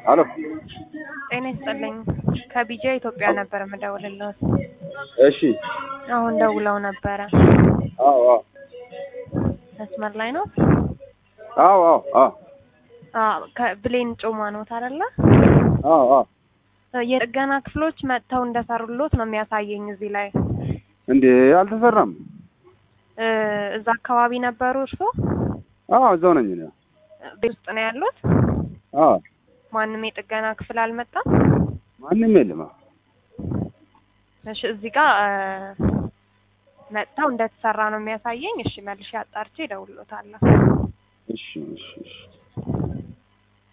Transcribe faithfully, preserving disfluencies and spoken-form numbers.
አሎ ጤና ይስጥልኝ ከቢጃ ኢትዮጵያ ነበር መደወልልዎት። እሺ አሁን ደውለው ነበር። አዎ አዎ መስመር ላይ ነው? አዎ አዎ አዎ አዎ ከብሌን ጮማ ነው አይደለ? አዎ አዎ የጥገና ክፍሎች መጥተው እንደሰሩልዎት ነው የሚያሳየኝ እዚህ ላይ። እንዴ አልተሰራም? እዛ አካባቢ ነበሩ እርሶ? አዎ እዛው ነኝ እኔ። ቤት ውስጥ ነው ያሉት? አዎ ማንም የጥገና ክፍል አልመጣም? ማንም የለም። እሺ እዚህ ጋር መጥተው እንደተሰራ ነው የሚያሳየኝ። እሺ መልሼ አጣርቼ እደውልልዎታለሁ። እሺ እሺ እሺ